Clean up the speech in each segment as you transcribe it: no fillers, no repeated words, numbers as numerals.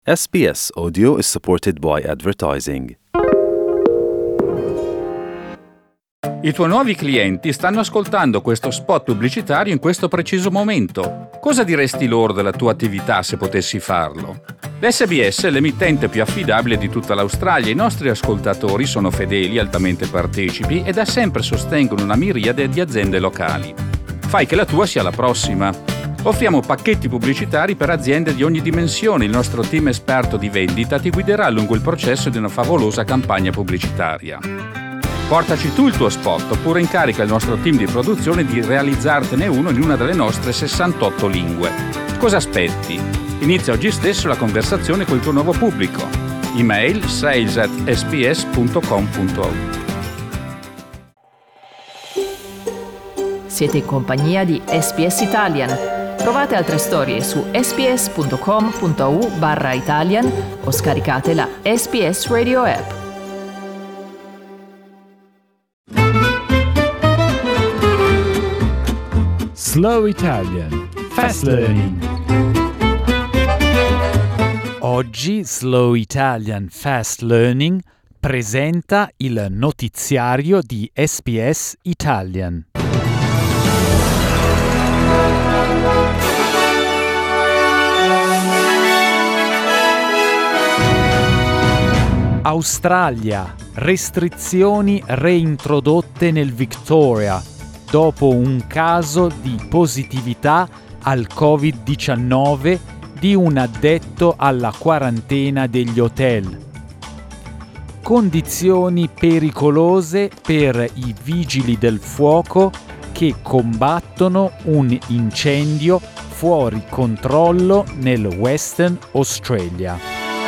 SBS Audio is supported by advertising. I tuoi nuovi clienti stanno ascoltando questo spot pubblicitario in questo preciso momento. Cosa diresti loro della tua attività se potessi farlo? L'SBS è l'emittente più affidabile di tutta l'Australia. I nostri ascoltatori sono fedeli, altamente partecipi e da sempre sostengono una miriade di aziende locali. Fai che la tua sia la prossima. Offriamo pacchetti pubblicitari per aziende di ogni dimensione. Il nostro team esperto di vendita ti guiderà lungo il processo di una favolosa campagna pubblicitaria. Portaci tu il tuo spot oppure incarica il nostro team di produzione di realizzartene uno in una delle nostre 68 lingue. Cosa aspetti? Inizia oggi stesso la conversazione col tuo nuovo pubblico. Email sales@sbs.com.au. Siete in compagnia di SBS Italian. Trovate altre storie su sbs.com.au/Italian o scaricate la SBS Radio app. Slow Italian Fast Learning. Oggi Slow Italian Fast Learning presenta il notiziario di SBS Italian. Australia, restrizioni reintrodotte nel Victoria dopo un caso di positività al Covid-19 di un addetto alla quarantena degli hotel. Condizioni pericolose per i vigili del fuoco che combattono un incendio fuori controllo nel Western Australia.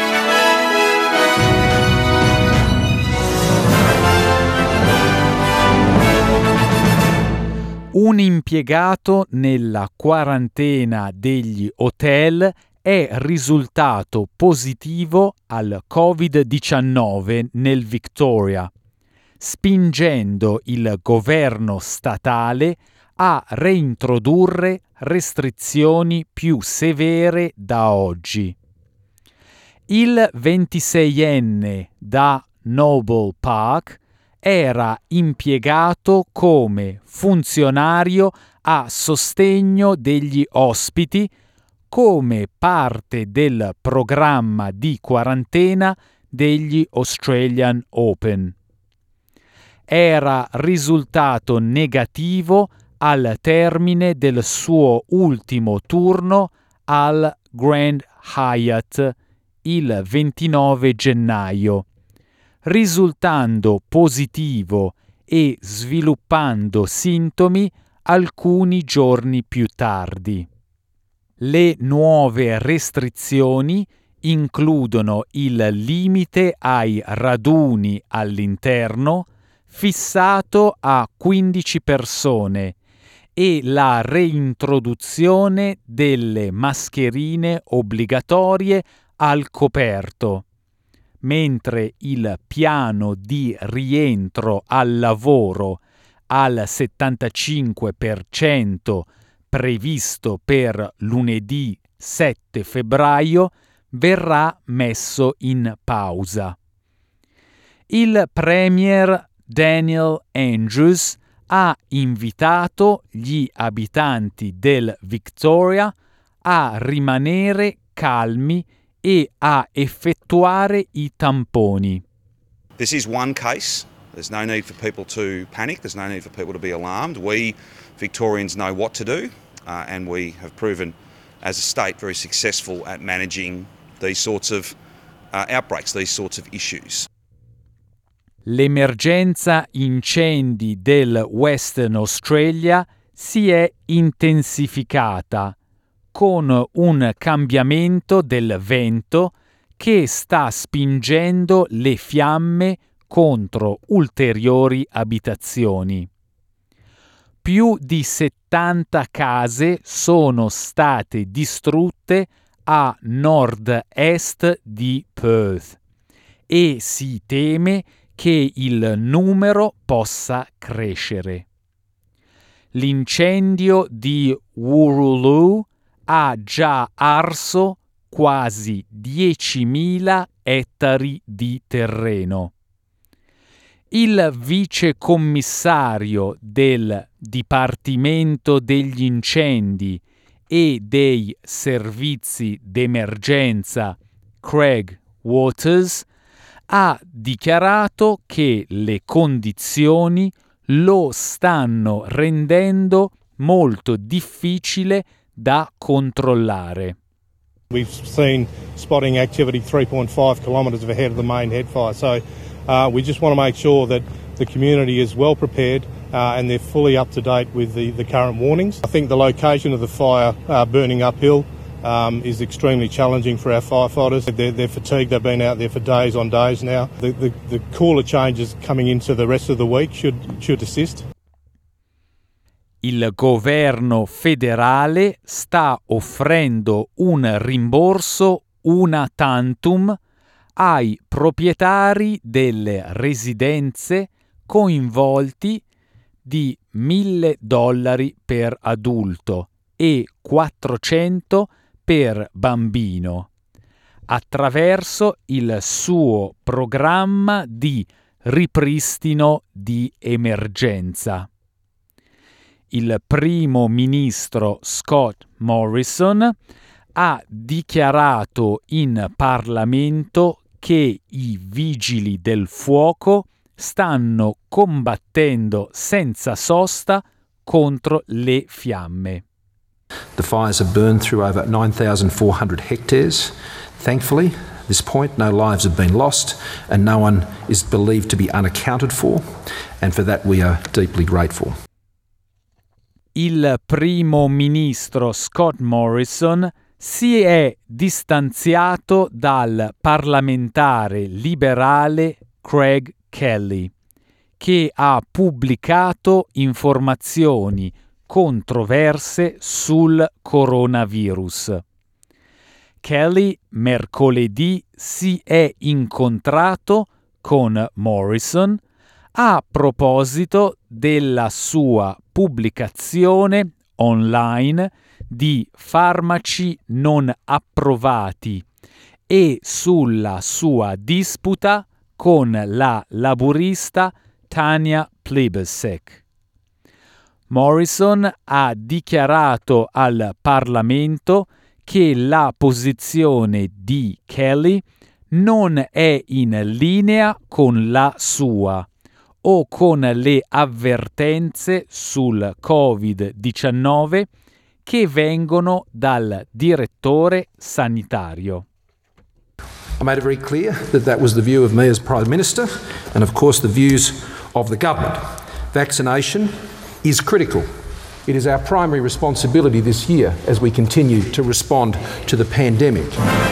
Un impiegato nella quarantena degli hotel è risultato positivo al Covid-19 nel Victoria, spingendo il governo statale a reintrodurre restrizioni più severe da oggi. Il 26enne da Noble Park era impiegato come funzionario a sostegno degli ospiti come parte del programma di quarantena degli Australian Open. Era risultato negativo al termine del suo ultimo turno al Grand Hyatt il 29 gennaio. Risultando positivo e sviluppando sintomi alcuni giorni più tardi. Le nuove restrizioni includono il limite ai raduni all'interno, fissato a 15 persone, e la reintroduzione delle mascherine obbligatorie al coperto, mentre il piano di rientro al lavoro al 75% previsto per lunedì 7 febbraio verrà messo in pausa. Il Premier Daniel Andrews ha invitato gli abitanti del Victoria a rimanere calmi e a effettuare i tamponi. This is one case. There's no need for people to panic. There's no need for people to be alarmed. We Victorians know what to do, and we have proven as a state very successful at managing these sorts of outbreaks, these sorts of issues. L'emergenza incendi del Western Australia si è intensificata con un cambiamento del vento che sta spingendo le fiamme contro ulteriori abitazioni. Più di 70 case sono state distrutte a nord-est di Perth e si teme che il numero possa crescere. L'incendio di Wooroloo ha già arso quasi 10.000 ettari di terreno. Il vicecommissario del Dipartimento degli Incendi e dei Servizi d'Emergenza, Craig Waters, ha dichiarato che le condizioni lo stanno rendendo molto difficile da controllare. We've seen spotting activity 3.5 kilometres ahead of the main headfire, so we just want to make sure that the community is well prepared and they're fully up to date with the current warnings. I think the location of the fire burning uphill is extremely challenging for our firefighters. They're fatigued, they've been out there for days on days now. The cooler changes coming into the rest of the week should assist. Il governo federale sta offrendo un rimborso una tantum ai proprietari delle residenze coinvolti di $1.000 per adulto e 400 per bambino, attraverso il suo programma di ripristino di emergenza. Il primo ministro Scott Morrison ha dichiarato in Parlamento che i vigili del fuoco stanno combattendo senza sosta contro le fiamme. The fires have burned through over 9,400 hectares. Thankfully, at this point, no lives have been lost and no one is believed to be unaccounted for, and for that we are deeply grateful. Il primo ministro Scott Morrison si è distanziato dal parlamentare liberale Craig Kelly, che ha pubblicato informazioni controverse sul coronavirus. Kelly mercoledì si è incontrato con Morrison a proposito della sua pubblicazione online di farmaci non approvati e sulla sua disputa con la laburista Tanya Plibersek. Morrison ha dichiarato al Parlamento che la posizione di Kelly non è in linea con la sua o con le avvertenze sul Covid-19 che vengono dal direttore sanitario. I made it very clear that was the view of me as Prime Minister and of course the views of the government. Vaccination is critical. It is our primary responsibility this year as we continue to respond to the pandemic.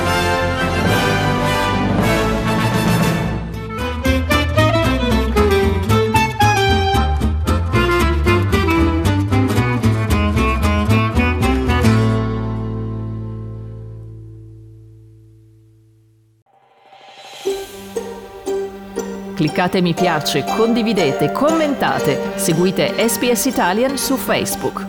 Cliccate mi piace, condividete, commentate, seguite SPS Italian su Facebook.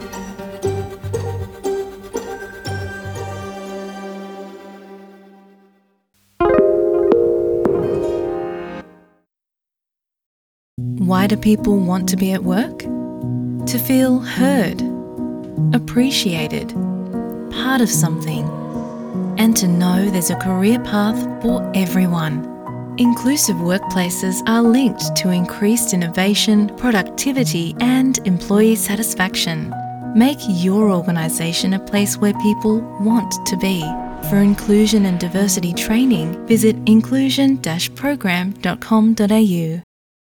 Why do people want to be at work? To feel heard, appreciated, part of something, and to know there's a career path for everyone. Inclusive workplaces are linked to increased innovation, productivity, and employee satisfaction. Make your organisation a place where people want to be. For inclusion and diversity training, visit inclusion-program.com.au.